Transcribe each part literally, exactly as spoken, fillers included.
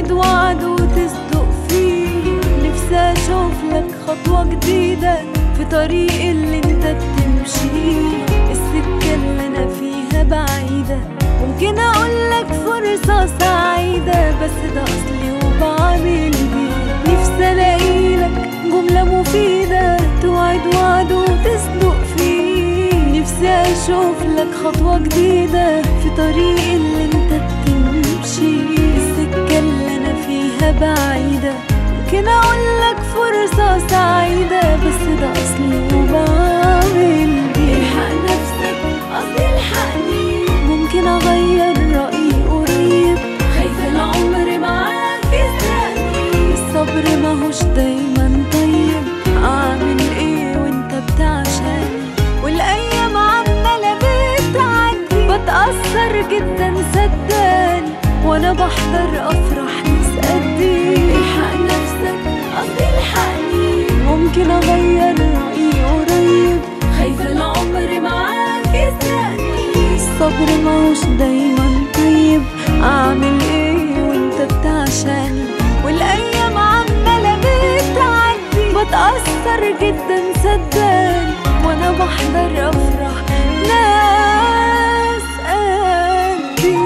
توعد وعد وتصدق فيه. نفسي اشوف لك خطوة جديدة في طريق اللي انت بتمشيه. السكة اللي انا فيها بعيدة، ممكن اقولك فرصة سعيدة، بس ده اصلي وبعمل بيه. نفسي الاقيلك جملة مفيدة توعد وعد وتصدق فيه. نفسي اشوف لك خطوة جديدة في طريق اللي انت بتمشي. السكة اللي انا فيها بعيدة، ممكن اقولك فرصة سعيدة، بس ده اصلي وبعمل بيه. الحق نفسك قصدي الحقني، ممكن اغير رأيي قريب. خايفة العمر معاك يسرقني، الصبر ماهوش دايما طيب. اعمل ايه وانت بتعشاني، والايام عمالة بتعدي. بتأثر جدا صدقني، وانا بحضر افراح ناس قدي. الحق نفسك قصدي الحقني، ممكن اغير رأيي قريب. خايفة العمر معاك يسرقني، الصبر ماهوش دايما طيب. اعمل ايه وانت بتعشاني، والايام عمالة بتعدي. بتأثر جدا صدقني، وانا بحضر افراح ناس قدي.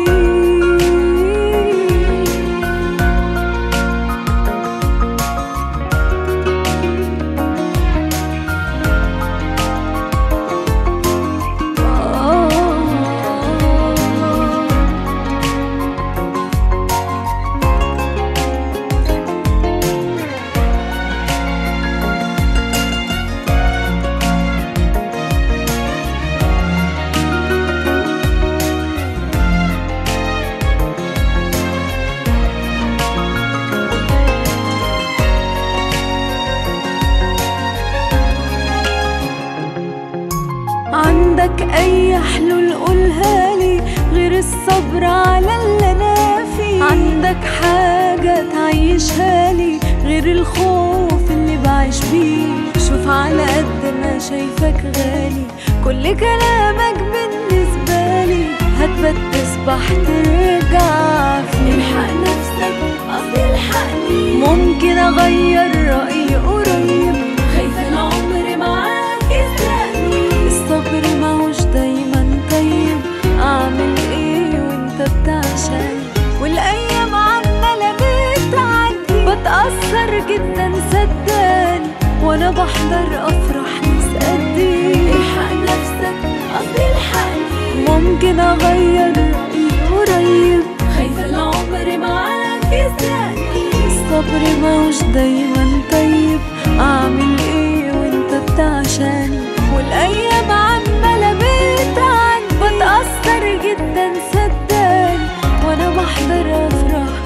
عندك اي حلول قولها لي، غير الصبر على اللي انا فيه؟ عندك حاجة تعيشها لي، غير الخوف اللي بعيش بيه؟ شوف على قد ما شايفك غالي، كل كلامك بالنسبة لي هتبت تصبح ترجع فيه. الحق نفسك قصدي الحقني، ممكن اغير رأيي قريب. خايفة العمر معاك يسرقني، الصبر ماهوش دايما طيب. اعمل ايه وانت بتعشاني، والايام عمالة بتعدي. بتأثر جدا صدقني، وانا بحضر افراح ناس قدي. الحق نفسك قصدي الحقني، ممكن اغير رأيي قريب. خايفة العمر معاك يسرقني، الصبر ماهوش دايما طيب. اعمل ايه وانت بتعشاني، والايام عمالة بتعدي. بتأثر جدا صدقني، وانا بحضر افراح